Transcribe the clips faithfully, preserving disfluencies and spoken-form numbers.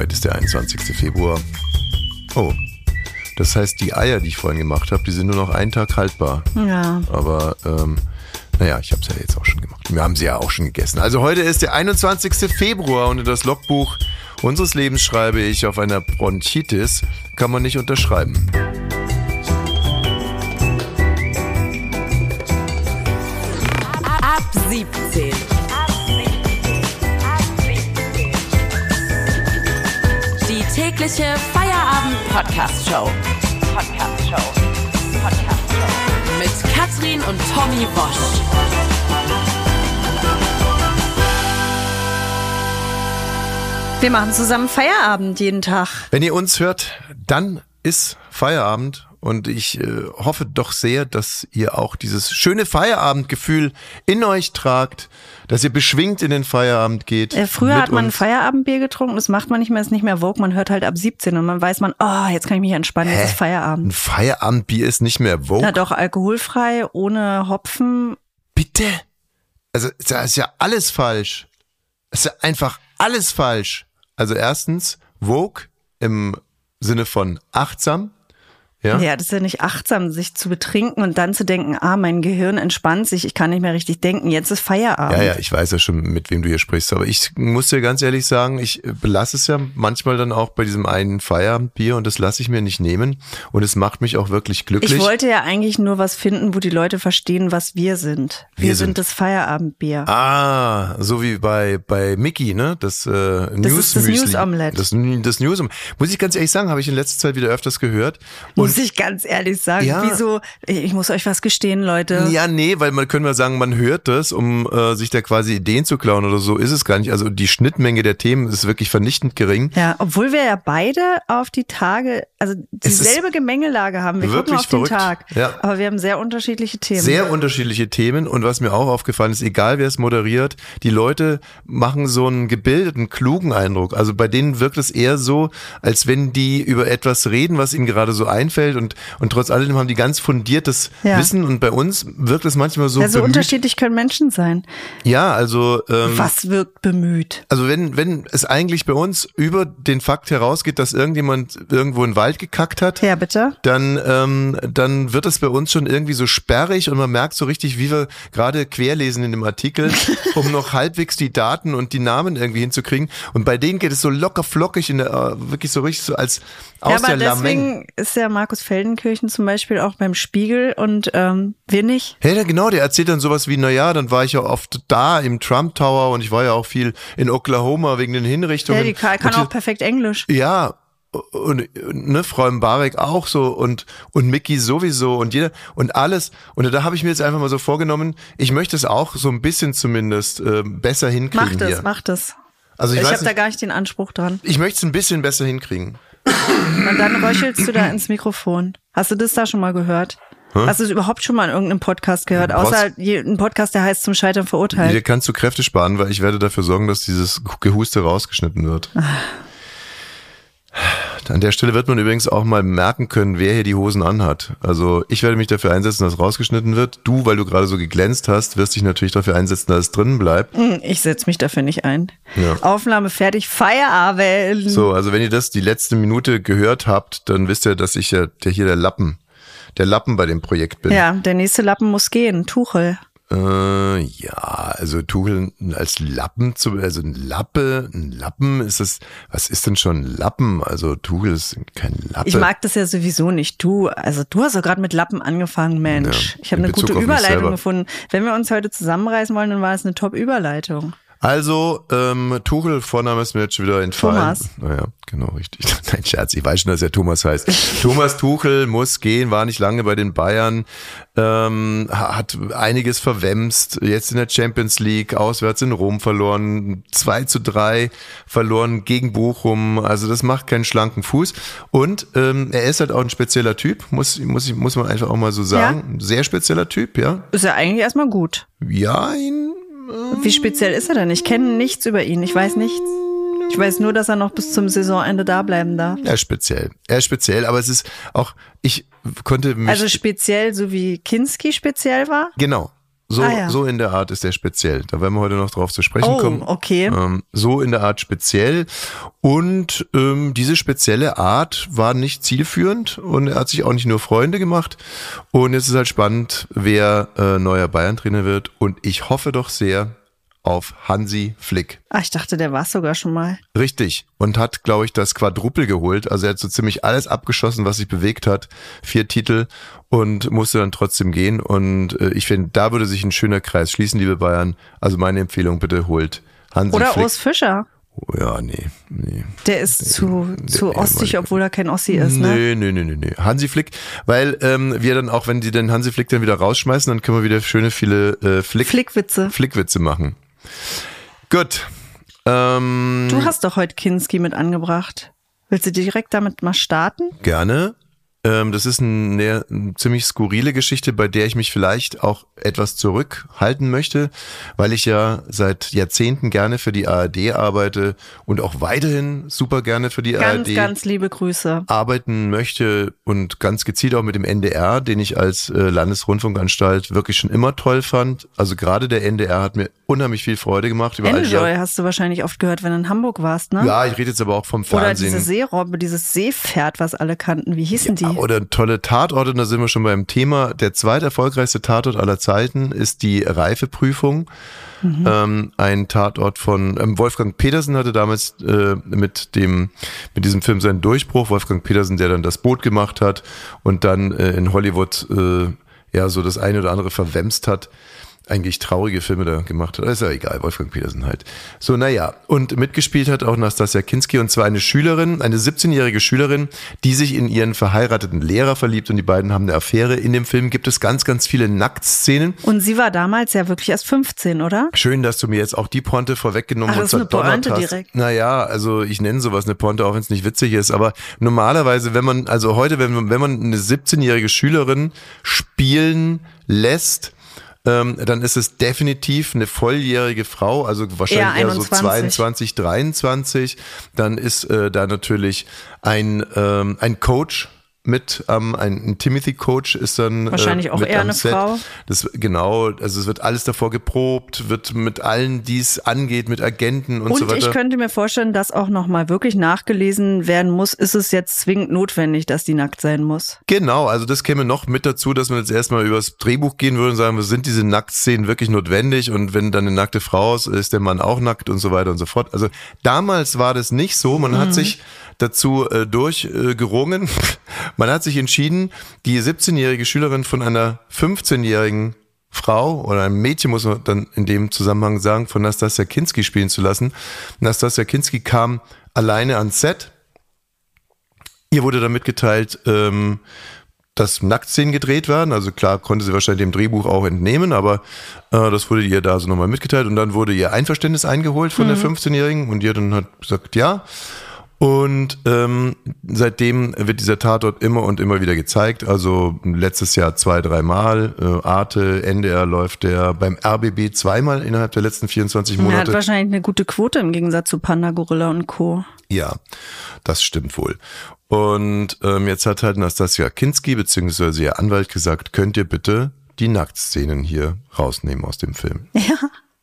Heute ist der einundzwanzigster Februar. Oh, das heißt, die Eier, die ich vorhin gemacht habe, die sind nur noch einen Tag haltbar. Ja. Aber, ähm, naja, ich habe es ja jetzt auch schon gemacht. Wir haben sie ja auch schon gegessen. Also heute ist der einundzwanzigster Februar und in das Logbuch unseres Lebens schreibe ich, auf einer Bronchitis kann man nicht unterschreiben. Ab siebzehn. Die tägliche Feierabend-Podcast-Show. Podcast-Show. Podcast-Show. Mit Katrin und Tommy Bosch. Wir machen zusammen Feierabend jeden Tag. Wenn ihr uns hört, dann ist Feierabend. Und ich äh, hoffe doch sehr, dass ihr auch dieses schöne Feierabendgefühl in euch tragt, dass ihr beschwingt in den Feierabend geht. Äh, früher hat man ein Feierabendbier getrunken, das macht man nicht mehr, ist nicht mehr Vogue, man hört halt ab siebzehn und man weiß man, oh, jetzt kann ich mich entspannen, jetzt ist Feierabend. Ein Feierabendbier ist nicht mehr Vogue? Ja doch, alkoholfrei, ohne Hopfen. Bitte? Also da ist ja alles falsch. Das ist ja einfach alles falsch. Also erstens, Vogue im Sinne von achtsam. Ja? ja, das ist ja nicht achtsam, sich zu betrinken und dann zu denken, ah, mein Gehirn entspannt sich, ich kann nicht mehr richtig denken, jetzt ist Feierabend. Ja, ja, ich weiß ja schon, mit wem du hier sprichst, aber ich muss dir ganz ehrlich sagen, ich belasse es ja manchmal dann auch bei diesem einen Feierabendbier und das lasse ich mir nicht nehmen und es macht mich auch wirklich glücklich. Ich wollte ja eigentlich nur was finden, wo die Leute verstehen, was wir sind. Wir, wir sind, sind das Feierabendbier. Ah, so wie bei bei Mickey, ne? Das, äh, das News ist das News Omelette. Das, das News Omelette. Muss ich ganz ehrlich sagen, habe ich in letzter Zeit wieder öfters gehört. Und muss ich ganz ehrlich sagen, ja, wieso, ich muss euch was gestehen, Leute. Ja, nee, weil man können wir sagen, man hört das, um äh, sich da quasi Ideen zu klauen oder so, ist es gar nicht. Also die Schnittmenge der Themen ist wirklich vernichtend gering. Ja, obwohl wir ja beide auf die Tage, also dieselbe Gemengelage haben. Wir gucken auf verrückt. den Tag, ja. Aber wir haben sehr unterschiedliche Themen. Sehr unterschiedliche Themen und was mir auch aufgefallen ist, egal wer es moderiert, die Leute machen so einen gebildeten, klugen Eindruck. Also bei denen wirkt es eher so, als wenn die über etwas reden, was ihnen gerade so einfällt und Und trotz alledem haben die ganz fundiertes ja. Wissen und bei uns wirkt es manchmal so ja, so bemüht. Unterschiedlich können Menschen sein. Ja, also ähm, was wirkt bemüht? Also wenn wenn es eigentlich bei uns über den Fakt herausgeht, dass irgendjemand irgendwo einen Wald gekackt hat, ja bitte, dann ähm, dann wird es bei uns schon irgendwie so sperrig und man merkt so richtig, wie wir gerade querlesen in dem Artikel, um noch halbwegs die Daten und die Namen irgendwie hinzukriegen. Und bei denen geht es so locker flockig in der äh, wirklich so richtig so als aus ja, aber der deswegen Lameng. Ist ja Markus Feldenkirchen zum Beispiel auch beim Spiegel und ähm, wir nicht. Ja, hey, genau, der erzählt dann sowas wie, naja, dann war ich ja oft da im Trump Tower und ich war ja auch viel in Oklahoma wegen den Hinrichtungen. Ja, die kann, kann auch perfekt Englisch. Ja, und ne, Frau Mbarek auch so und und Mickey sowieso und jeder und alles. Und da habe ich mir jetzt einfach mal so vorgenommen, ich möchte es auch so ein bisschen zumindest äh, besser hinkriegen. Mach das, hier. mach das. Also ich, ich weiß habe da gar nicht den Anspruch dran. Ich möchte es ein bisschen besser hinkriegen. Und dann röchelst du da ins Mikrofon. Hast du das da schon mal gehört? Hm? Hast du es überhaupt schon mal in irgendeinem Podcast gehört? Was? Außer ein Podcast, der heißt Zum Scheitern verurteilt. Hier kannst du Kräfte sparen, weil ich werde dafür sorgen, dass dieses Gehuste rausgeschnitten wird. Ach. An der Stelle wird man übrigens auch mal merken können, wer hier die Hosen anhat. Also ich werde mich dafür einsetzen, dass rausgeschnitten wird. Du, weil du gerade so geglänzt hast, wirst dich natürlich dafür einsetzen, dass es drinnen bleibt. Ich setze mich dafür nicht ein. Ja. Aufnahme fertig, Feierabend. So, also wenn ihr das die letzte Minute gehört habt, dann wisst ihr, dass ich ja der hier der Lappen, der Lappen bei dem Projekt bin. Ja, der nächste Lappen muss gehen, Tuchel. Äh, ja, also Tuchel als Lappen zu, also ein Lappe, ein Lappen ist das, was ist denn schon ein Lappen? Also Tuchel ist kein Lappe. Ich mag das ja sowieso nicht. Du, also du hast doch gerade mit Lappen angefangen, Mensch. Ja, ich habe eine gute Überleitung gefunden. Wenn wir uns heute zusammenreißen wollen, dann war es eine Top-Überleitung. Also, ähm, Tuchel, Vorname ist mir jetzt schon wieder entfallen. Thomas. Naja, genau, richtig. Nein, Scherz, ich weiß schon, dass er Thomas heißt. Thomas Tuchel muss gehen, war nicht lange bei den Bayern, ähm, hat einiges verwemst, jetzt in der Champions League, auswärts in Rom verloren, zwei zu drei verloren gegen Bochum, also das macht keinen schlanken Fuß. Und ähm, er ist halt auch ein spezieller Typ, muss, muss, muss man einfach auch mal so sagen. Ja. Sehr spezieller Typ, ja. Ist ja eigentlich erstmal gut. Ja, ihn... Wie speziell ist er denn? Ich kenne nichts über ihn. Ich weiß nichts. Ich weiß nur, dass er noch bis zum Saisonende da bleiben darf. Er ist speziell. Er ist speziell, aber es ist auch, ich konnte mich... Also speziell, so wie Kinski speziell war? Genau. So, ah, ja. so in der Art ist er speziell. Da werden wir heute noch drauf zu sprechen oh, kommen. okay. Ähm, so in der Art speziell. Und ähm, diese spezielle Art war nicht zielführend und er hat sich auch nicht nur Freunde gemacht. Und jetzt ist halt spannend, wer äh, neuer Bayern-Trainer wird. Und ich hoffe doch sehr auf Hansi Flick. Ach, ich dachte, der war es sogar schon mal. Richtig. Und hat, glaube ich, das Quadruple geholt. Also er hat so ziemlich alles abgeschossen, was sich bewegt hat. Vier Titel und musste dann trotzdem gehen. Und äh, ich finde, da würde sich ein schöner Kreis schließen, liebe Bayern. Also meine Empfehlung, bitte holt Hansi Oder Flick. Urs Fischer. Oh, ja, nee, nee. Der ist nee, zu, nee, zu nee, ostig, nee, obwohl er kein Ossi ist, ne? Nee, nee, nee, nee, nee. Hansi Flick, weil ähm, wir dann auch, wenn die den Hansi Flick dann wieder rausschmeißen, dann können wir wieder schöne viele äh, Flick, Flickwitze. Flickwitze machen. Gut. Ähm, du hast doch heute Kinski mit angebracht. Willst du direkt damit mal starten? Gerne. Ähm, das ist eine, eine ziemlich skurrile Geschichte, bei der ich mich vielleicht auch etwas zurückhalten möchte, weil ich ja seit Jahrzehnten gerne für die A R D arbeite und auch weiterhin super gerne für die ganz, A R D ganz, ganz liebe Grüße. arbeiten möchte und ganz gezielt auch mit dem N D R, den ich als äh, Landesrundfunkanstalt wirklich schon immer toll fand. Also gerade der N D R hat mir unheimlich viel Freude gemacht. Über Enjoy hast du wahrscheinlich oft gehört, wenn du in Hamburg warst, ne? Ja, ich rede jetzt aber auch vom Fernsehen. Oder diese Seerobbe, dieses Seepferd, was alle kannten. Wie hießen ja, die? Oder tolle Tatorte, und da sind wir schon beim Thema. Der zweiterfolgreichste Tatort aller Zeiten ist die Reifeprüfung. Mhm. Ähm, ein Tatort von ähm, Wolfgang Petersen hatte damals äh, mit dem mit diesem Film seinen Durchbruch. Wolfgang Petersen, der dann Das Boot gemacht hat und dann äh, in Hollywood äh, ja so das eine oder andere verwemst hat. Eigentlich traurige Filme da gemacht hat. Das ist ja egal, Wolfgang Petersen halt. So, naja. Und mitgespielt hat auch Nastassja Kinski, und zwar eine Schülerin, eine siebzehnjährige Schülerin, die sich in ihren verheirateten Lehrer verliebt, und die beiden haben eine Affäre. In dem Film gibt es ganz, ganz viele Nacktszenen. Und sie war damals ja wirklich erst fünfzehn, oder? Schön, dass du mir jetzt auch die Pointe vorweggenommen Ach, das und ist eine Pointe hast. direkt. Naja, also ich nenne sowas eine Pointe, auch wenn es nicht witzig ist. Aber normalerweise, wenn man, also heute, wenn man, wenn man eine siebzehnjährige Schülerin spielen lässt, Ähm, dann ist es definitiv eine volljährige Frau, also wahrscheinlich eher, eher so zweiundzwanzig, dreiundzwanzig. Dann ist äh, da natürlich ein, ähm, ein Coach mit, ähm, ein, ein Timothy-Coach ist dann wahrscheinlich äh, auch mit eher am eine Set. Frau. Das, genau, also es wird alles davor geprobt, wird mit allen, die es angeht, mit Agenten und, und so weiter. Und ich könnte mir vorstellen, dass auch nochmal wirklich nachgelesen werden muss, ist es jetzt zwingend notwendig, dass die nackt sein muss? Genau, also das käme noch mit dazu, dass man jetzt erstmal übers Drehbuch gehen würde und sagen, sind diese Nacktszenen wirklich notwendig, und wenn dann eine nackte Frau ist, ist der Mann auch nackt und so weiter und so fort. Also damals war das nicht so, man mhm. hat sich dazu äh, durchgerungen, äh, man hat sich entschieden, die siebzehnjährige Schülerin von einer fünfzehnjährigen Frau oder einem Mädchen, muss man dann in dem Zusammenhang sagen, von Nastassja Kinski spielen zu lassen. Nastassja Kinski kam alleine ans Set. Ihr wurde dann mitgeteilt, ähm, dass Nacktszenen gedreht werden. Also klar konnte sie wahrscheinlich dem Drehbuch auch entnehmen, aber äh, das wurde ihr da so nochmal mitgeteilt. Und dann wurde ihr Einverständnis eingeholt von mhm. der fünfzehnjährigen, und ihr dann hat gesagt, ja. Und ähm, seitdem wird dieser Tatort immer und immer wieder gezeigt. Also letztes Jahr zwei, dreimal. Äh, Arte, N D R läuft der beim R B B zweimal innerhalb der letzten vierundzwanzig Monate. Er hat wahrscheinlich eine gute Quote im Gegensatz zu Panda, Gorilla und Co. Ja, das stimmt wohl. Und ähm, jetzt hat halt Nastassja Kinski beziehungsweise ihr Anwalt gesagt, könnt ihr bitte die Nacktszenen hier rausnehmen aus dem Film. Ja.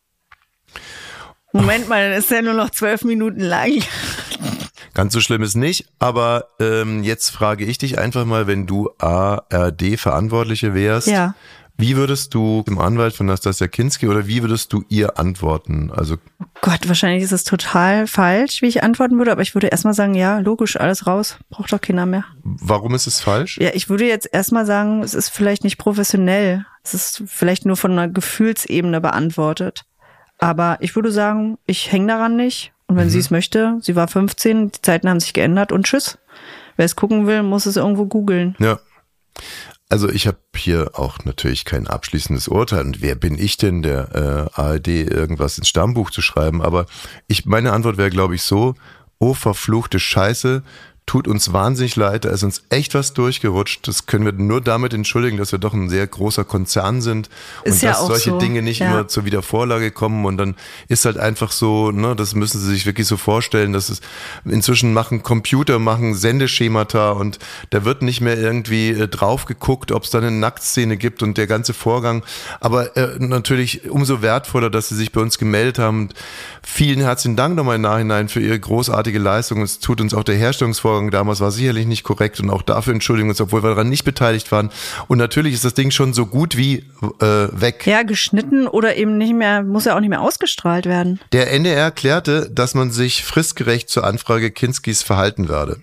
Moment mal, das ist ja nur noch zwölf Minuten lang. Ganz so schlimm ist nicht, aber ähm, jetzt frage ich dich einfach mal, wenn du A R D-Verantwortliche wärst, ja. Wie würdest du dem Anwalt von Nastassja Kinski oder wie würdest du ihr antworten? Also oh Gott, wahrscheinlich ist es total falsch, wie ich antworten würde, aber ich würde erstmal sagen, ja, logisch, alles raus, braucht doch keiner mehr. Warum ist es falsch? Ja, ich würde jetzt erstmal sagen, es ist vielleicht nicht professionell, es ist vielleicht nur von einer Gefühlsebene beantwortet. Aber ich würde sagen, ich hänge daran nicht. Und wenn mhm. sie es möchte, sie war fünfzehn, die Zeiten haben sich geändert und tschüss. Wer es gucken will, muss es irgendwo googeln. Ja. Also ich habe hier auch natürlich kein abschließendes Urteil. Und wer bin ich denn, der äh, A R D irgendwas ins Stammbuch zu schreiben? Aber ich meine Antwort wäre, glaube ich, so, oh verfluchte Scheiße, tut uns wahnsinnig leid, da ist uns echt was durchgerutscht. Das können wir nur damit entschuldigen, dass wir doch ein sehr großer Konzern sind und ist ja dass auch solche so. Dinge nicht ja. immer zur Wiedervorlage kommen und dann ist halt einfach so, ne, das müssen Sie sich wirklich so vorstellen, dass es inzwischen machen Computer, machen Sendeschemata und da wird nicht mehr irgendwie äh, drauf geguckt, ob es da eine Nacktszene gibt und der ganze Vorgang, aber äh, natürlich umso wertvoller, dass Sie sich bei uns gemeldet haben. Vielen herzlichen Dank nochmal im Nachhinein für Ihre großartige Leistung. Es tut uns auch der Herstellungsvorgang damals war sicherlich nicht korrekt und auch dafür entschuldigen wir uns, obwohl wir daran nicht beteiligt waren. Und natürlich ist das Ding schon so gut wie äh, weg. Ja, geschnitten oder eben nicht mehr, muss ja auch nicht mehr ausgestrahlt werden. Der N D R erklärte, dass man sich fristgerecht zur Anfrage Kinskis verhalten werde.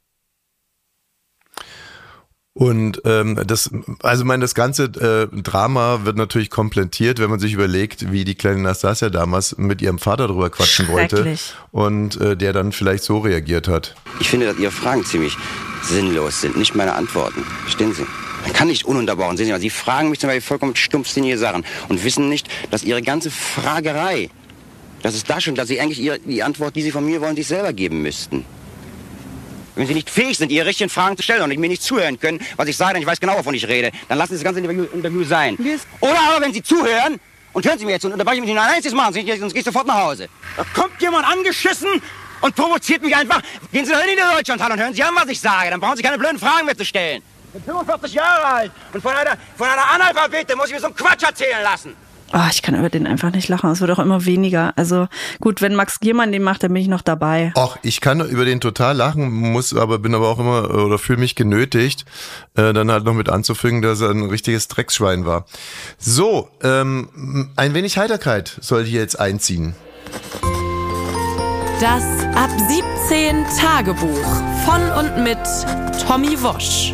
Und ähm, das, also mein, das ganze äh, Drama wird natürlich komplettiert, wenn man sich überlegt, wie die kleine Nastassja damals mit ihrem Vater drüber quatschen wollte und äh, der dann vielleicht so reagiert hat. Ich finde, dass Ihre Fragen ziemlich sinnlos sind, nicht meine Antworten. Verstehen Sie? Man kann nicht ununterbrochen sehen. Sie fragen mich zum Beispiel vollkommen stumpfsinnige Sachen und wissen nicht, dass Ihre ganze Fragerei, das ist da schon, dass Sie eigentlich ihre, die Antwort, die Sie von mir wollen, sich selber geben müssten. Wenn Sie nicht fähig sind, Ihre richtigen Fragen zu stellen und mir nicht zuhören können, was ich sage, denn ich weiß genau, wovon ich rede, dann lassen Sie das ganze Interview, Interview sein. Oder aber, wenn Sie zuhören, und hören Sie mir jetzt, und unterbrechen mich nicht ein einziges Mal, sonst gehe ich sofort nach Hause. Da kommt jemand angeschissen und provoziert mich einfach. Gehen Sie doch hin in die Deutschlandhalle und hören Sie an, was ich sage. Dann brauchen Sie keine blöden Fragen mehr zu stellen. Ich bin fünfundvierzig Jahre alt und von einer, von einer Analphabete muss ich mir so einen Quatsch erzählen lassen. Oh, ich kann über den einfach nicht lachen. Es wird auch immer weniger. Also gut, wenn Max Giermann den macht, dann bin ich noch dabei. Ach, ich kann über den total lachen, muss aber bin aber auch immer oder fühle mich genötigt, äh, dann halt noch mit anzufügen, dass er ein richtiges Drecksschwein war. So, ähm, ein wenig Heiterkeit soll hier jetzt einziehen. Das Ab siebzehn Tagebuch von und mit Tommy Wosch.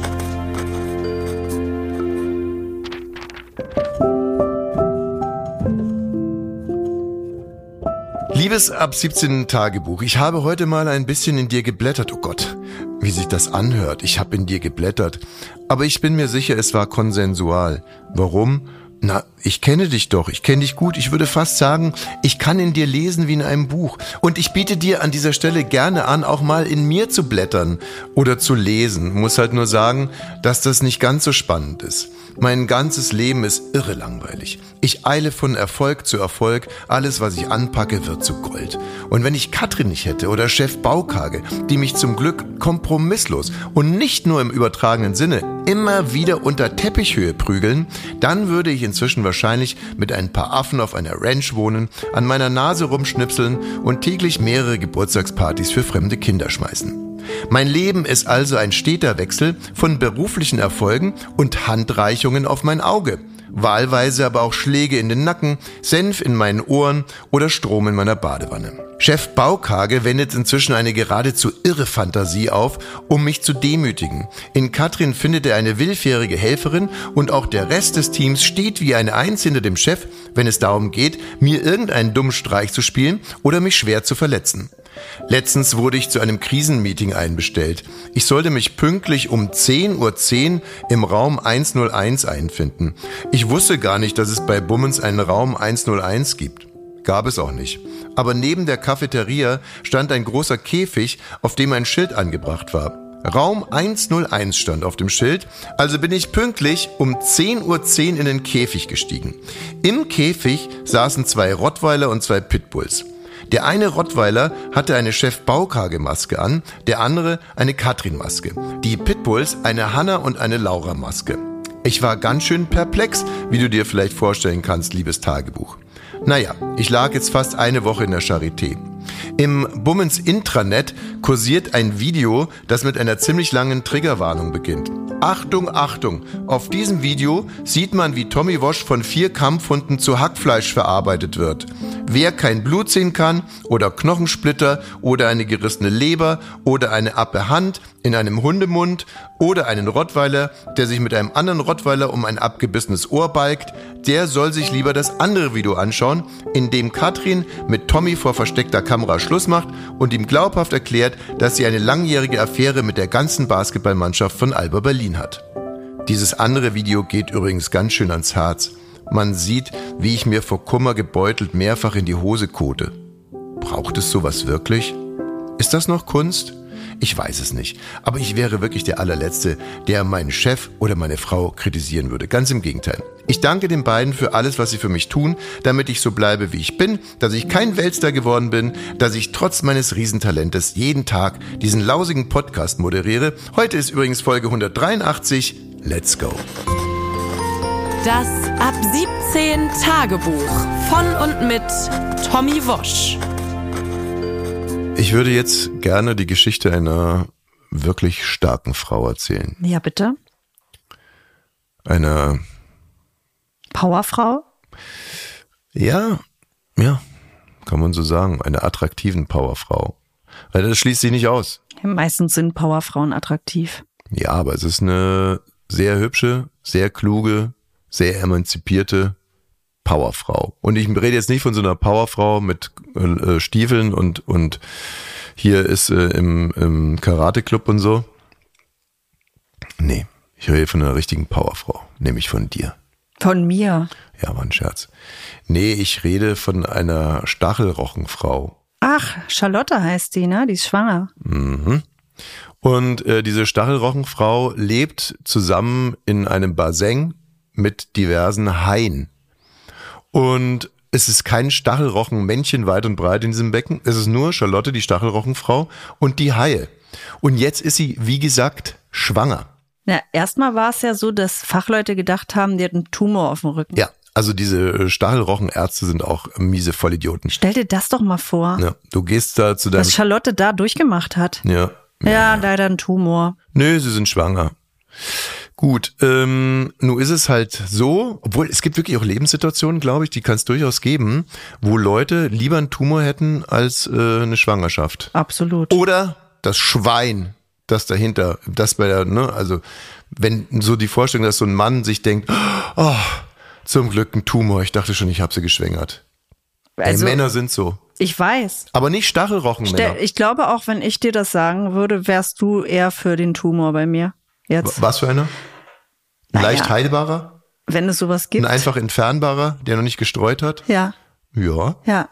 Liebes Ab siebzehn Tagebuch, ich habe heute mal ein bisschen in dir geblättert. Oh Gott, wie sich das anhört. Ich habe in dir geblättert. Aber ich bin mir sicher, es war konsensual. Warum? Na, ich kenne dich doch, ich kenne dich gut. Ich würde fast sagen, ich kann in dir lesen wie in einem Buch. Und ich biete dir an dieser Stelle gerne an, auch mal in mir zu blättern oder zu lesen. Muss halt nur sagen, dass das nicht ganz so spannend ist. Mein ganzes Leben ist irre langweilig. Ich eile von Erfolg zu Erfolg. Alles, was ich anpacke, wird zu Gold. Und wenn ich Katrin nicht hätte oder Chef Baukage, die mich zum Glück kompromisslos und nicht nur im übertragenen Sinne immer wieder unter Teppichhöhe prügeln, dann würde ich inzwischen wahrscheinlich mit ein paar Affen auf einer Ranch wohnen, an meiner Nase rumschnipseln und täglich mehrere Geburtstagspartys für fremde Kinder schmeißen. Mein Leben ist also ein steter Wechsel von beruflichen Erfolgen und Handreichungen auf mein Auge. Wahlweise aber auch Schläge in den Nacken, Senf in meinen Ohren oder Strom in meiner Badewanne. Chef Baukage wendet inzwischen eine geradezu irre Fantasie auf, um mich zu demütigen. In Katrin findet er eine willfährige Helferin und auch der Rest des Teams steht wie eine Eins hinter dem Chef, wenn es darum geht, mir irgendeinen dummen Streich zu spielen oder mich schwer zu verletzen. Letztens wurde ich zu einem Krisenmeeting einbestellt. Ich sollte mich pünktlich um zehn Uhr zehn im Raum hunderteins einfinden. Ich wusste gar nicht, dass es bei Bummens einen Raum hunderteins gibt. Gab es auch nicht. Aber neben der Cafeteria stand ein großer Käfig, auf dem ein Schild angebracht war. Raum hunderteins stand auf dem Schild, also bin ich pünktlich um zehn Uhr zehn in den Käfig gestiegen. Im Käfig saßen zwei Rottweiler und zwei Pitbulls. Der eine Rottweiler hatte eine Chef-Baukage-Maske an, der andere eine Katrin-Maske. Die Pitbulls eine Hanna- und eine Laura-Maske. Ich war ganz schön perplex, wie du dir vielleicht vorstellen kannst, liebes Tagebuch. Naja, ich lag jetzt fast eine Woche in der Charité. Im Bummens Intranet kursiert ein Video, das mit einer ziemlich langen Triggerwarnung beginnt. Achtung, Achtung! Auf diesem Video sieht man, wie Tommy Wosch von vier Kampfhunden zu Hackfleisch verarbeitet wird. Wer kein Blut sehen kann oder Knochensplitter oder eine gerissene Leber oder eine abbe Hand in einem Hundemund oder einen Rottweiler, der sich mit einem anderen Rottweiler um ein abgebissenes Ohr balgt, der soll sich lieber das andere Video anschauen, in dem Katrin mit Tommy vor versteckter Kamera Schluss macht und ihm glaubhaft erklärt, dass sie eine langjährige Affäre mit der ganzen Basketballmannschaft von Alba Berlin hat. Dieses andere Video geht übrigens ganz schön ans Herz. Man sieht, wie ich mir vor Kummer gebeutelt mehrfach in die Hose kote. Braucht es sowas wirklich? Ist das noch Kunst? Ich weiß es nicht. Aber ich wäre wirklich der allerletzte, der meinen Chef oder meine Frau kritisieren würde. Ganz im Gegenteil. Ich danke den beiden für alles, was sie für mich tun, damit ich so bleibe, wie ich bin, dass ich kein Weltstar geworden bin, dass ich trotz meines Riesentalentes jeden Tag diesen lausigen Podcast moderiere. Heute ist übrigens Folge hundertdreiundachtzig. Let's go. Das Ab siebzehn Tagebuch von und mit Tommy Wosch. Ich würde jetzt gerne die Geschichte einer wirklich starken Frau erzählen. Ja, bitte. Einer Powerfrau? Ja, ja, kann man so sagen. Einer attraktiven Powerfrau. Weil das schließt sich nicht aus. Meistens sind Powerfrauen attraktiv. Ja, aber es ist eine sehr hübsche, sehr kluge, sehr emanzipierte Powerfrau. Und ich rede jetzt nicht von so einer Powerfrau mit äh, Stiefeln und und hier ist äh, im, im Karate-Club und so. Nee, ich rede von einer richtigen Powerfrau, nämlich von dir. Von mir? Ja, war ein Scherz. Nee, ich rede von einer Stachelrochenfrau. Ach, Charlotte heißt die, ne? Die ist schwanger. Mhm. Und äh, diese Stachelrochenfrau lebt zusammen in einem Bassin mit diversen Haien. Und es ist kein Stachelrochenmännchen weit und breit in diesem Becken. Es ist nur Charlotte, die Stachelrochenfrau, und die Haie. Und jetzt ist sie, wie gesagt, schwanger. Na, erstmal war es ja so, dass Fachleute gedacht haben, die hat einen Tumor auf dem Rücken. Ja, also diese Stachelrochenärzte sind auch miese Vollidioten. Stell dir das doch mal vor, Ja, du gehst da zu deinem... was Charlotte da durchgemacht hat. Ja. Ja, leider ein Tumor. Nö, sie sind schwanger. Gut, ähm, nun ist es halt so, obwohl es gibt wirklich auch Lebenssituationen, glaube ich, die kann es durchaus geben, wo Leute lieber einen Tumor hätten als äh, eine Schwangerschaft. Absolut. Oder das Schwein, das dahinter, das bei der, ne, also wenn so die Vorstellung, dass so ein Mann sich denkt, oh, zum Glück ein Tumor, ich dachte schon, ich habe sie geschwängert. Also, Ey, Männer sind so. Ich weiß. Aber nicht Stachelrochenmänner. Stell, ich glaube auch, wenn ich dir das sagen würde, wärst du eher für den Tumor bei mir. Jetzt. Was für einer? Ein Naja. leicht heilbarer? Wenn es sowas gibt. Ein einfach entfernbarer, der noch nicht gestreut hat? Ja, Ja. ja.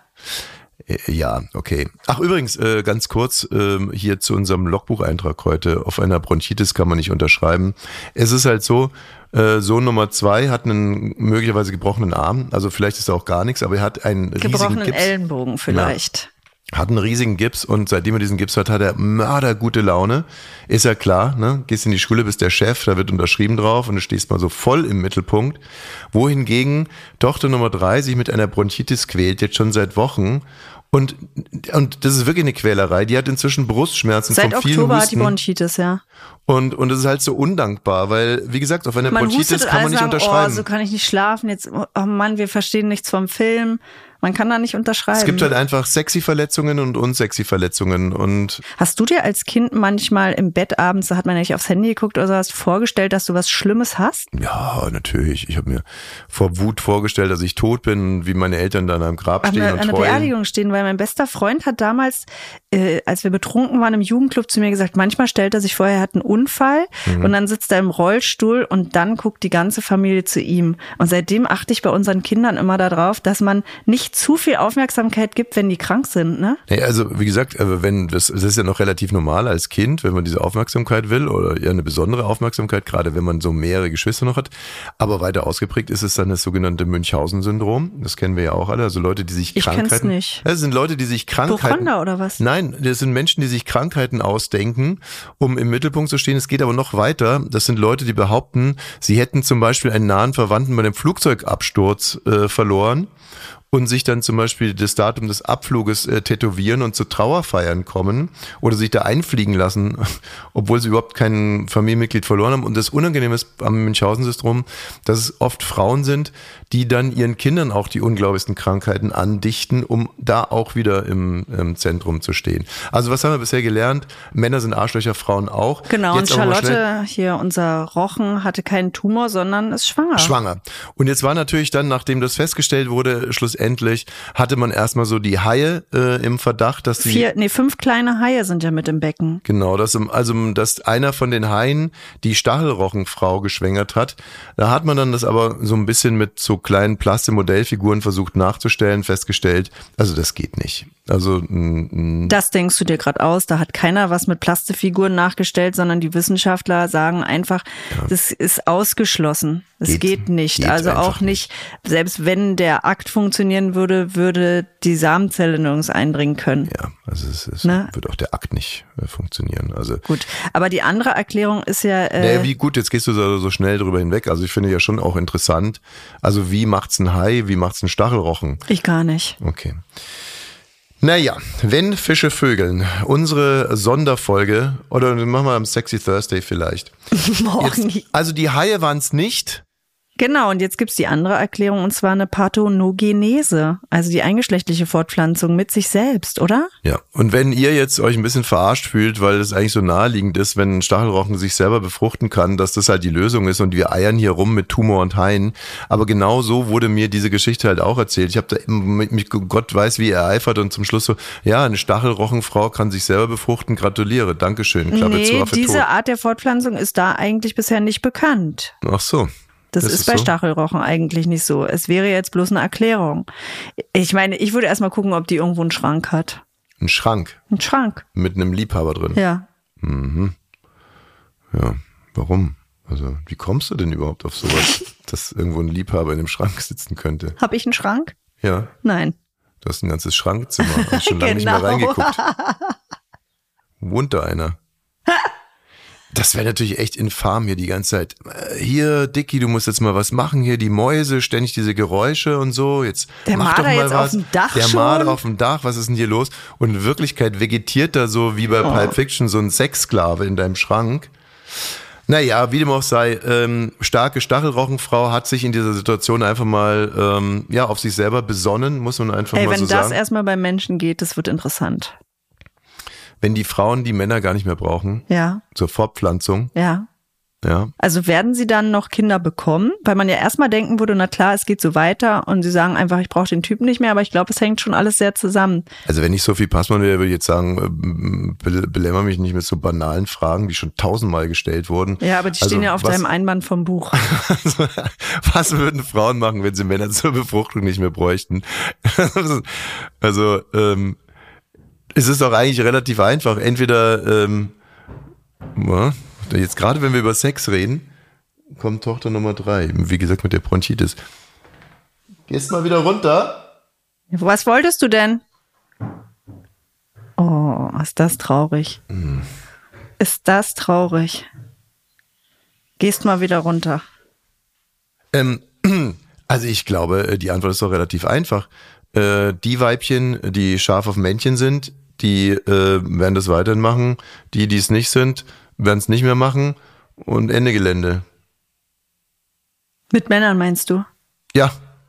Äh, Ja, okay. Ach, übrigens, äh, ganz kurz ähm, hier zu unserem Logbucheintrag heute. Auf einer Bronchitis kann man nicht unterschreiben. Es ist halt so, äh, Sohn Nummer zwei hat einen möglicherweise gebrochenen Arm. Also vielleicht ist da auch gar nichts, aber er hat einen riesigen Gebrochenen Gips. Ellenbogen vielleicht. Hat einen riesigen Gips und seitdem er diesen Gips hat, hat er mördergute Laune. Ist ja klar, ne? Gehst in die Schule, bist der Chef, da wird unterschrieben drauf und du stehst mal so voll im Mittelpunkt. Wohingegen Tochter Nummer drei sich mit einer Bronchitis quält, jetzt schon seit Wochen. Und, und das ist wirklich eine Quälerei. Die hat inzwischen Brustschmerzen Seit von vielen Oktober Husten. hat die Bronchitis, ja. Und, und das ist halt so undankbar, weil, wie gesagt, auf einer Man Bronchitis hustet kann man alle nicht sagen, unterschreiben. oh, so kann ich nicht schlafen. Jetzt, oh Mann, wir verstehen nichts vom Film. Man kann da nicht unterschreiben. Es gibt halt einfach sexy Verletzungen und unsexy Verletzungen und Hast du dir als Kind manchmal im Bett abends, da hat man ja nicht aufs Handy geguckt oder so, hast vorgestellt, dass du was Schlimmes hast? ja, natürlich. Ich habe mir vor Wut vorgestellt, dass ich tot bin, wie meine Eltern da an einem Grab An stehen einer, und an einer heulen. Beerdigung stehen, weil mein bester Freund hat damals, äh, als wir betrunken waren im Jugendclub, zu mir gesagt, manchmal stellt er sich vor, er hat einen Unfall Mhm. und dann sitzt er im Rollstuhl und dann guckt die ganze Familie zu ihm. Und seitdem achte ich bei unseren Kindern immer darauf, dass man nicht zu viel Aufmerksamkeit gibt, wenn die krank sind, ne? Nee, also wie gesagt, äh, wenn das, das ist ja noch relativ normal als Kind, wenn man diese Aufmerksamkeit will oder ja eine besondere Aufmerksamkeit, gerade wenn man so mehrere Geschwister noch hat. Aber weiter ausgeprägt ist es dann das sogenannte Münchhausen-Syndrom. Das kennen wir ja auch alle. Also Leute, die sich Ich Krankheiten. kenn's nicht. Das sind Leute, die sich Krankheiten. Hypochonder oder was? Nein, das sind Menschen, die sich Krankheiten ausdenken, um im Mittelpunkt zu stehen. Es geht aber noch weiter. Das sind Leute, die behaupten, sie hätten zum Beispiel einen nahen Verwandten bei einem Flugzeugabsturz äh, verloren. Und sich dann zum Beispiel das Datum des Abfluges äh, tätowieren und zu Trauerfeiern kommen oder sich da einfliegen lassen, obwohl sie überhaupt kein Familienmitglied verloren haben. Und das Unangenehme ist am Münchhausen-Syndrom, dass es oft Frauen sind, die dann ihren Kindern auch die unglaublichsten Krankheiten andichten, um da auch wieder im, im Zentrum zu stehen. Also was haben wir bisher gelernt? Männer sind Arschlöcher, Frauen auch. Genau, Jetzt und aber mal schnell- Charlotte, hier unser Rochen, hatte keinen Tumor, sondern ist schwanger. Schwanger. Und jetzt war natürlich dann, nachdem das festgestellt wurde, schlussendlich letztendlich hatte man erstmal so die Haie äh, im Verdacht, dass die... Vier, nee, fünf kleine Haie sind ja mit im Becken. Genau, dass, also, dass einer von den Haien die Stachelrochenfrau geschwängert hat. Da hat man dann das aber so ein bisschen mit so kleinen Plastikmodellfiguren versucht nachzustellen, festgestellt, also das geht nicht. Also m- Das denkst du dir gerade aus, da hat keiner was mit Plastikfiguren nachgestellt, sondern die Wissenschaftler sagen einfach, ja. das ist ausgeschlossen. Es geht, geht nicht. Geht also auch nicht, selbst wenn der Akt funktionieren würde, würde die Samenzelle nirgends eindringen können. Ja, also es, es ne? wird auch der Akt nicht äh, funktionieren. Also gut, aber die andere Erklärung ist ja... Äh, naja, wie gut, jetzt gehst du so, so schnell drüber hinweg. Also ich finde ja schon auch interessant, also wie macht's ein Hai, wie macht's ein Stachelrochen? Ich gar nicht. Okay. Naja, wenn Fische vögeln, unsere Sonderfolge, oder machen wir am Sexy Thursday vielleicht. Morgen. Jetzt, also die Haie waren es nicht. Genau, und jetzt gibt's die andere Erklärung, und zwar eine Parthenogenese, also die eingeschlechtliche Fortpflanzung mit sich selbst, oder? Ja, und wenn ihr jetzt euch ein bisschen verarscht fühlt, weil es eigentlich so naheliegend ist, wenn ein Stachelrochen sich selber befruchten kann, dass das halt die Lösung ist und wir eiern hier rum mit Tumor und Haien, aber genau so wurde mir diese Geschichte halt auch erzählt. Ich habe da mich, Gott weiß wie ereifert und zum Schluss so, ja, eine Stachelrochenfrau kann sich selber befruchten, gratuliere, Dankeschön, Klappe nee, zu, Affe diese tot. Art der Fortpflanzung ist da eigentlich bisher nicht bekannt. Ach so. Das, das ist, ist bei so? Stachelrochen eigentlich nicht so. Es wäre jetzt bloß eine Erklärung. Ich meine, ich würde erstmal gucken, ob die irgendwo einen Schrank hat. Ein Schrank? Ein Schrank. Mit einem Liebhaber drin? Ja. Mhm. Ja, warum? Also, wie kommst du denn überhaupt auf sowas, dass irgendwo ein Liebhaber in einem Schrank sitzen könnte? Habe ich einen Schrank? Ja. Nein. Du hast ein ganzes Schrankzimmer. Hab ich schon lange genau. nicht mehr reingeguckt. Wohnt da einer? Das wäre natürlich echt infam hier die ganze Zeit. Hier, Dicky, du musst jetzt mal was machen. Hier die Mäuse, ständig diese Geräusche und so. Jetzt der mach doch Marder mal jetzt was. auf dem Dach Der schon? Marder auf dem Dach, was ist denn hier los? Und in Wirklichkeit vegetiert da so wie bei oh. Pulp Fiction so ein Sexsklave in deinem Schrank. Naja, wie dem auch sei, ähm, starke Stachelrochenfrau hat sich in dieser Situation einfach mal ähm, ja auf sich selber besonnen, muss man einfach Ey, mal so sagen. Wenn das erstmal beim Menschen geht, das wird interessant. Wenn die Frauen die Männer gar nicht mehr brauchen, ja. zur Fortpflanzung. Ja. Ja. Also werden sie dann noch Kinder bekommen? Weil man ja erstmal denken würde, na klar, es geht so weiter und sie sagen einfach, ich brauche den Typen nicht mehr, aber ich glaube, es hängt schon alles sehr zusammen. Also wenn ich Sophie Passmann wäre, würde ich jetzt sagen, be- belämmer mich nicht mit so banalen Fragen, die schon tausendmal gestellt wurden. Ja, aber die also stehen ja auf was, deinem Einband vom Buch. also, was würden Frauen machen, wenn sie Männer zur Befruchtung nicht mehr bräuchten? also, ähm, es ist doch eigentlich relativ einfach. Entweder, ähm, jetzt gerade wenn wir über Sex reden, kommt Tochter Nummer drei. Wie gesagt, mit der Bronchitis. Gehst mal wieder runter? Was wolltest du denn? Oh, ist das traurig. Hm. Ist das traurig. Gehst mal wieder runter. Ähm, also ich glaube, die Antwort ist doch relativ einfach. Äh, die Weibchen, die scharf auf Männchen sind, die äh, werden das weiterhin machen. Die, die es nicht sind, werden es nicht mehr machen. Und Ende Gelände. Mit Männern meinst du? Ja.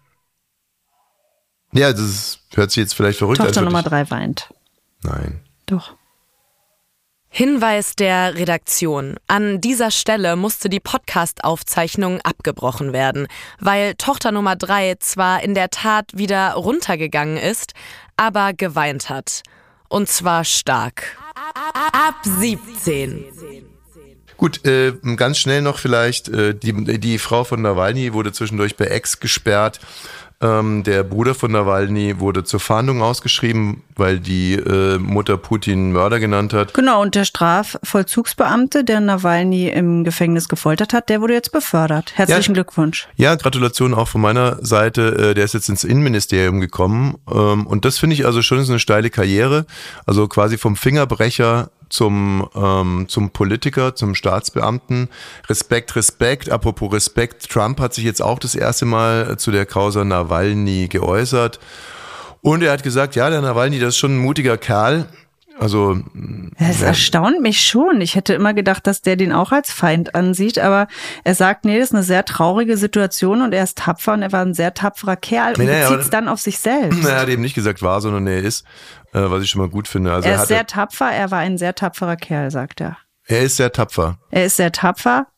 Ja, das ist, hört sich jetzt vielleicht verrückt an. Tochter Nummer drei weint. Nein. Doch. Hinweis der Redaktion. An dieser Stelle musste die Podcast-Aufzeichnung abgebrochen werden, weil Tochter Nummer drei zwar in der Tat wieder runtergegangen ist, aber geweint hat. Und zwar stark. Ab siebzehn. Gut, äh, ganz schnell noch vielleicht, äh, die, die Frau von Nawalny wurde zwischendurch bei Ex gesperrt. Ähm, der Bruder von Nawalny wurde zur Fahndung ausgeschrieben, weil die äh, Mutter Putin Mörder genannt hat. Genau, und der Strafvollzugsbeamte, der Nawalny im Gefängnis gefoltert hat, der wurde jetzt befördert. Herzlichen ja, Glückwunsch. Ja, Gratulation auch von meiner Seite. Der ist jetzt ins Innenministerium gekommen. Und das finde ich also schon ist eine steile Karriere. Also quasi vom Fingerbrecher zum ähm, zum Politiker, zum Staatsbeamten. Respekt, Respekt. Apropos Respekt, Trump hat sich jetzt auch das erste Mal zu der Causa Nawalny geäußert. Und er hat gesagt, ja, der Nawalny, das ist schon ein mutiger Kerl. Also das ja. erstaunt mich schon. Ich hätte immer gedacht, dass der den auch als Feind ansieht, aber er sagt, nee, das ist eine sehr traurige Situation und er ist tapfer und er war ein sehr tapferer Kerl und nee, bezieht es dann auf sich selbst. Er hat eben nicht gesagt war, sondern er ist, äh, was ich schon mal gut finde. Also er er ist hatte, sehr tapfer, er war ein sehr tapferer Kerl, sagt er. Er ist sehr tapfer. Er ist sehr tapfer,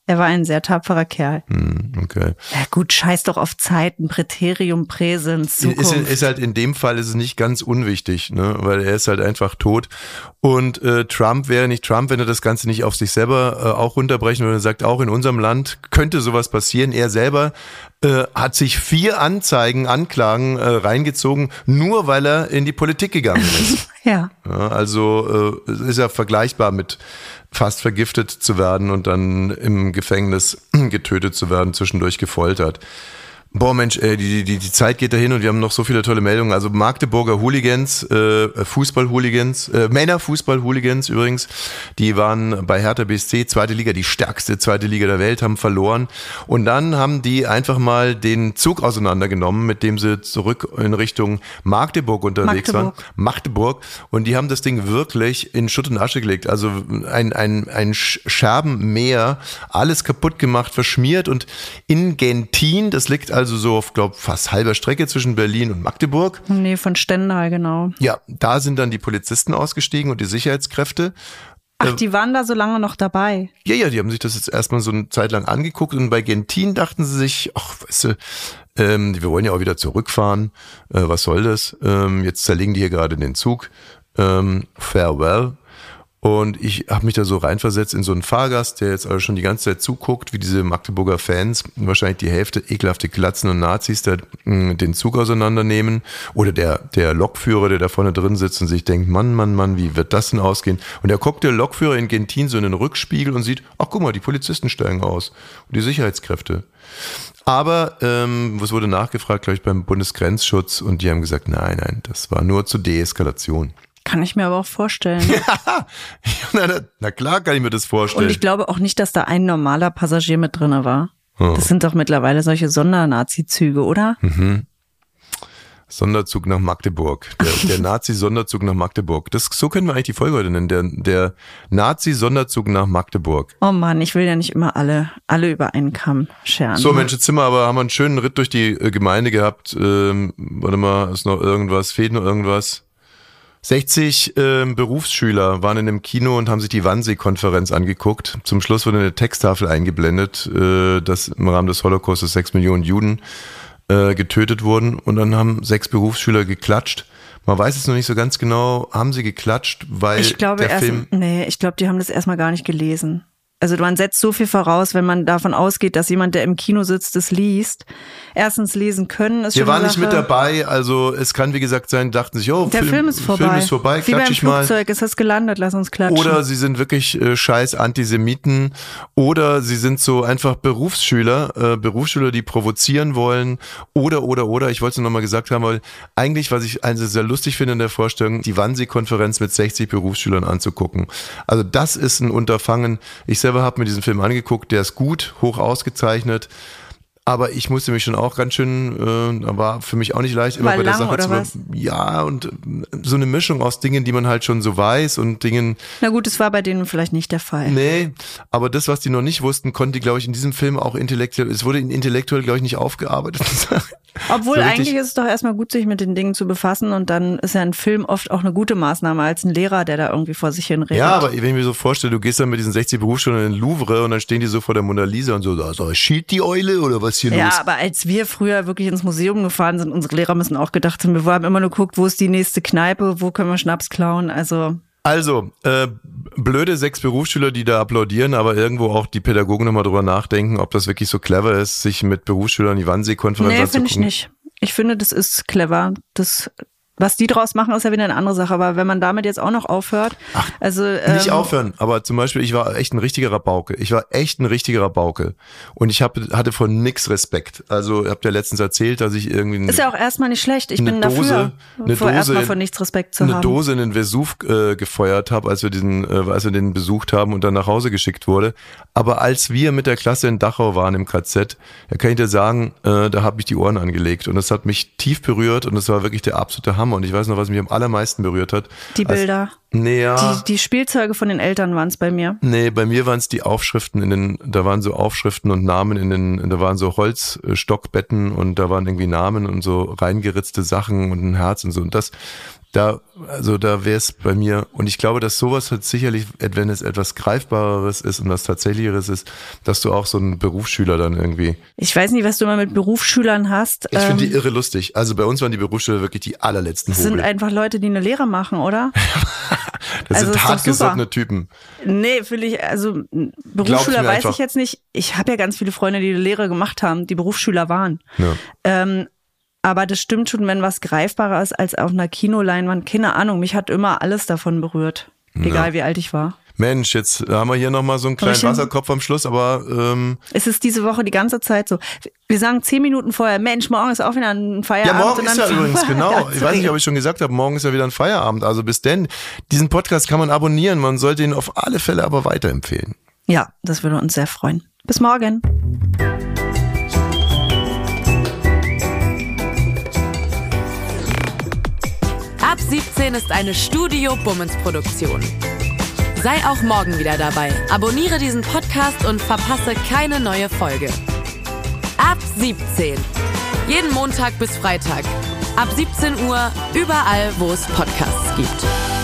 Er war ein sehr tapferer Kerl. Hm, okay. Ja gut, scheiß doch auf Zeiten, Präterium, Präsens, Zukunft. Ist, ist halt in dem Fall ist es nicht ganz unwichtig, ne? Weil er ist halt einfach tot. Und äh, Trump wäre nicht Trump, wenn er das Ganze nicht auf sich selber äh, auch runterbrechen würde. Er sagt, auch in unserem Land könnte sowas passieren. Er selber äh, hat sich vier Anzeigen, Anklagen äh, reingezogen, nur weil er in die Politik gegangen ist. Ja. Ja, also äh, es ist ja vergleichbar mit fast vergiftet zu werden und dann im Gefängnis getötet zu werden, zwischendurch gefoltert. Boah Mensch, ey, die, die, die Zeit geht dahin und wir haben noch so viele tolle Meldungen. Also Magdeburger Hooligans, äh, Fußball-Hooligans, äh, Männer-Fußball-Hooligans übrigens, die waren bei Hertha B S C, zweite Liga, die stärkste zweite Liga der Welt, haben verloren. Und dann haben die einfach mal den Zug auseinandergenommen, mit dem sie zurück in Richtung Magdeburg unterwegs Magdeburg. waren. Magdeburg. Und die haben das Ding wirklich in Schutt und Asche gelegt. Also ein, ein, ein Scherbenmeer, alles kaputt gemacht, verschmiert. Und in Gentin, das liegt also so auf, glaube fast halber Strecke zwischen Berlin und Magdeburg. Nee, von Stendal, genau. Ja, da sind dann die Polizisten ausgestiegen und die Sicherheitskräfte. Ach, die waren da so lange noch dabei? Ja, ja, die haben sich das jetzt erstmal so eine Zeit lang angeguckt und bei Gentin dachten sie sich, ach, weißt du, ähm, wir wollen ja auch wieder zurückfahren, äh, was soll das? Ähm, jetzt zerlegen die hier gerade den Zug. Ähm, farewell. Und ich habe mich da so reinversetzt in so einen Fahrgast, der jetzt also schon die ganze Zeit zuguckt, wie diese Magdeburger Fans, wahrscheinlich die Hälfte ekelhafte Glatzen und Nazis da mh, den Zug auseinandernehmen. Oder der der Lokführer, der da vorne drin sitzt und sich denkt, Mann, Mann, Mann, wie wird das denn ausgehen? Und der guckt der Lokführer in Gentin so in den Rückspiegel und sieht, ach guck mal, die Polizisten steigen aus und die Sicherheitskräfte. Aber ähm, es wurde nachgefragt, glaube ich, beim Bundesgrenzschutz und die haben gesagt, nein, nein, das war nur zur Deeskalation. Kann ich mir aber auch vorstellen. Ja, na, na klar kann ich mir das vorstellen. Und ich glaube auch nicht, dass da ein normaler Passagier mit drinne war. Oh. Das sind doch mittlerweile solche Sondernazi-Züge, oder? Mhm. Sonderzug nach Magdeburg. Der, der Nazi-Sonderzug nach Magdeburg. Das, so können wir eigentlich die Folge heute nennen. Der, der Nazi-Sonderzug nach Magdeburg. Oh Mann, ich will ja nicht immer alle, alle über einen Kamm scheren. So, Mensch, Zimmer, aber haben wir einen schönen Ritt durch die äh, Gemeinde gehabt. Ähm, warte mal, ist noch irgendwas? Fehlt noch irgendwas? sechzig äh, Berufsschüler waren in einem Kino und haben sich die Wannsee-Konferenz angeguckt. Zum Schluss wurde eine Texttafel eingeblendet, äh, dass im Rahmen des Holocaustes sechs Millionen Juden äh, getötet wurden. Und dann haben sechs Berufsschüler geklatscht. Man weiß es noch nicht so ganz genau, haben sie geklatscht, weil ich glaube der erst, Film... Nee, ich glaube, die haben das erstmal gar nicht gelesen. Also man setzt so viel voraus, wenn man davon ausgeht, dass jemand, der im Kino sitzt, das liest. Erstens lesen können ist Wir schon waren eine nicht mit Sache. dabei, also es kann wie gesagt sein, dachten sich, oh, Der Film, Film ist vorbei. Film ist vorbei, Wie klatsch beim ich mal. Flugzeug, ist das gelandet, lass uns klatschen. Oder sie sind wirklich äh, scheiß Antisemiten oder sie sind so einfach Berufsschüler, äh, Berufsschüler, die provozieren wollen oder, oder, oder, ich wollte es nur nochmal gesagt haben, weil eigentlich, was ich also sehr lustig finde in der Vorstellung, die Wannsee-Konferenz mit sechzig Berufsschülern anzugucken. Also das ist ein Unterfangen. Ich selber habe mir diesen Film angeguckt, der ist gut, hoch ausgezeichnet. Aber ich musste mich schon auch ganz schön, äh, war für mich auch nicht leicht, immer War bei der lang, Sache oder zu was? Ja, und äh, so eine Mischung aus Dingen, die man halt schon so weiß und Dingen. Na gut, das war bei denen vielleicht nicht der Fall. Nee, aber das, was die noch nicht wussten, konnte die, glaube ich, in diesem Film auch intellektuell, es wurde intellektuell, glaube ich, nicht aufgearbeitet. Obwohl so eigentlich ist es doch erstmal gut, sich mit den Dingen zu befassen und dann ist ja ein Film oft auch eine gute Maßnahme als ein Lehrer, der da irgendwie vor sich hin redet. Ja, aber wenn ich mir so vorstelle, du gehst dann mit diesen sechzig Berufsschulen in den Louvre und dann stehen die so vor der Mona Lisa und so, da so, schielt die Eule oder was hier Ja, los? aber als wir früher wirklich ins Museum gefahren sind, unsere Lehrer müssen auch gedacht haben, wir haben immer nur geguckt, wo ist die nächste Kneipe, wo können wir Schnaps klauen, also... Also, äh, blöde sechs Berufsschüler, die da applaudieren, aber irgendwo auch die Pädagogen nochmal drüber nachdenken, ob das wirklich so clever ist, sich mit Berufsschülern die Wannsee-Konferenz Nee, anzugucken. finde ich nicht. Ich finde, das ist clever. Das, was die draus machen, ist ja wieder eine andere Sache. Aber wenn man damit jetzt auch noch aufhört, Ach, also Nicht ähm, aufhören, aber zum Beispiel, ich war echt ein richtiger Rabauke. Ich war echt ein richtiger Rabauke. Und ich hab, hatte von nix Respekt. Also, ihr habt ja letztens erzählt, dass ich irgendwie... ist ja auch erstmal nicht schlecht. Ich eine bin Dose, dafür, eine vor Dose erstmal in- von nichts Respekt zu eine haben. Dose in den Vesuv äh, gefeuert habe, als wir diesen, äh, als wir den besucht haben und dann nach Hause geschickt wurde. Aber als wir mit der Klasse in Dachau waren im K Z, da kann ich dir sagen, äh, da habe ich die Ohren angelegt und das hat mich tief berührt und das war wirklich der absolute Hammer. Und ich weiß noch, was mich am allermeisten berührt hat. Die Als- Bilder. Nee, ja. Die, die Spielzeuge von den Eltern waren es bei mir. Nee, bei mir waren es die Aufschriften in den, da waren so Aufschriften und Namen in den, da waren so Holzstockbetten und da waren irgendwie Namen und so reingeritzte Sachen und ein Herz und so. Und das, da, also da wäre es bei mir, und ich glaube, dass sowas halt sicherlich, wenn es etwas Greifbareres ist und was Tatsächlicheres ist, dass du auch so einen Berufsschüler dann irgendwie. Ich weiß nicht, was du immer mit Berufsschülern hast. Ich finde die Ähm, irre lustig. Also bei uns waren die Berufsschüler wirklich die allerletzten Das sind Hobel. einfach Leute, die eine Lehre machen, oder? Das also sind ist doch hartgesottene super. Typen. Nee, finde ich, also Glaub's Berufsschüler mir weiß einfach. ich jetzt nicht. Ich habe ja ganz viele Freunde, die eine Lehre gemacht haben, die Berufsschüler waren. Ja. Ähm, aber das stimmt schon, wenn was greifbarer ist als auf einer Kinoleinwand. Keine Ahnung, mich hat immer alles davon berührt. Egal Ja. wie alt ich war. Mensch, jetzt haben wir hier nochmal so einen kleinen ich hin- Wasserkopf am Schluss, aber ähm, Es ist diese Woche die ganze Zeit so. Wir sagen zehn Minuten vorher, Mensch, morgen ist auch wieder ein Feierabend. ja, morgen und ist dann ja übrigens, genau, Ja, ich weiß nicht, ob ich schon gesagt habe, morgen ist ja wieder ein Feierabend, also bis denn, diesen Podcast kann man abonnieren, man sollte ihn auf alle Fälle aber weiterempfehlen. Ja, das würde uns sehr freuen. Bis morgen. Ab siebzehn ist eine Studio Bummens Produktion. Sei auch morgen wieder dabei. Abonniere diesen Podcast und verpasse keine neue Folge. Ab siebzehn. Jeden Montag bis Freitag. Ab siebzehn Uhr überall, wo es Podcasts gibt.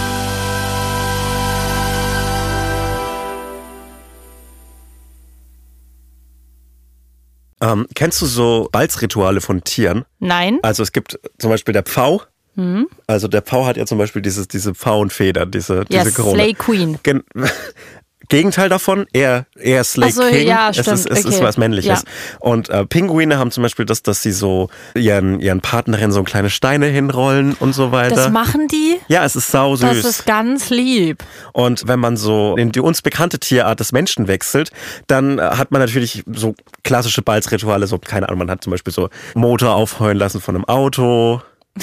Ähm, kennst du so Balzrituale von Tieren? Nein. Also es gibt zum Beispiel der Pfau. Mhm. Also der Pfau hat ja zum Beispiel dieses, diese Pfauenfedern, diese, Ja, diese Krone. Slay Queen. Gen Gegenteil davon, eher, eher Slay Ach so, King. ja, es stimmt, ist, es okay. ist was Männliches. Ja. Und äh, Pinguine haben zum Beispiel das, dass sie so ihren, ihren Partnerinnen so kleine Steine hinrollen und so weiter. Das machen die? Ja, es ist sau süß. Das ist ganz lieb. Und wenn man so in die uns bekannte Tierart des Menschen wechselt, dann äh, hat man natürlich so klassische Balzrituale, so, keine Ahnung, man hat zum Beispiel so Motor aufheulen lassen von einem Auto.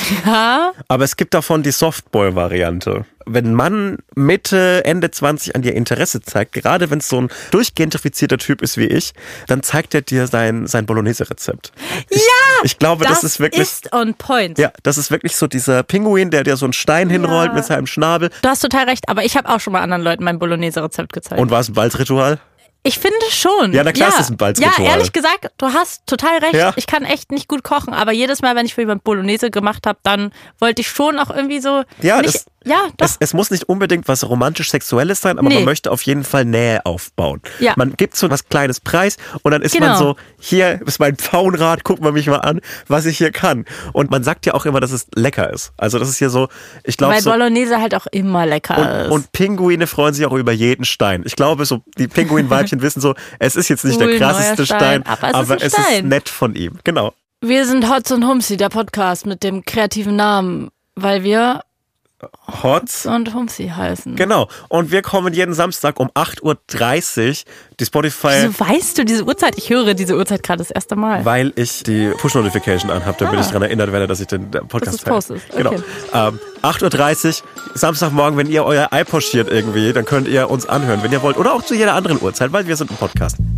Ja. Aber es gibt davon die Softboy-Variante. Wenn ein Mann Mitte, Ende zwanzig an dir Interesse zeigt, gerade wenn es so ein durchgentrifizierter Typ ist wie ich, dann zeigt er dir sein, sein Bolognese-Rezept. Ich, Ja! Ich glaube, das, Das ist wirklich... ist on point. Ja, das ist wirklich so dieser Pinguin, der dir so einen Stein hinrollt mit seinem Schnabel. Du hast total recht, aber ich habe auch schon mal anderen Leuten mein Bolognese-Rezept gezeigt. Und war es ein Balzritual? Ich finde schon. Ja, na klar, es ist ein Balzritual. Ja, ehrlich gesagt, du hast total recht. Ja. Ich kann echt nicht gut kochen, aber jedes Mal, wenn ich für jemand Bolognese gemacht habe, dann wollte ich schon auch irgendwie so... Ja, nicht, das, ja doch. Es, es muss nicht unbedingt was romantisch-sexuelles sein, aber Nee. man möchte auf jeden Fall Nähe aufbauen. Ja. Man gibt so was Kleines Preis und dann ist Genau. man so, hier ist mein Pfauenrad, guck mal mich mal an, was ich hier kann. Und man sagt ja auch immer, dass es lecker ist. Also das ist hier so, ich glaube Weil so... Bolognese halt auch immer lecker Und, ist. und Pinguine freuen sich auch über jeden Stein. Ich glaube, so die Pinguinweibchen wissen so, es ist jetzt nicht Cool, der krasseste neuer Stein, Stein, aber es ist aber ein es ist Stein. nett von ihm. Genau. Wir sind Hotz und Humsi, der Podcast mit dem kreativen Namen, weil wir Hotz. und Humsi heißen. Genau. Und wir kommen jeden Samstag um acht Uhr dreißig. Die Spotify... Wieso weißt du diese Uhrzeit? Ich höre diese Uhrzeit gerade das erste Mal. Weil ich die Push-Notification anhabe, damit Ah. ich daran erinnert werde, dass ich den Podcast Dass du es postest. Genau. Okay. Ähm, acht Uhr dreißig, Samstagmorgen, wenn ihr euer Ei pochiert irgendwie, dann könnt ihr uns anhören, wenn ihr wollt. Oder auch zu jeder anderen Uhrzeit, weil wir sind ein Podcast.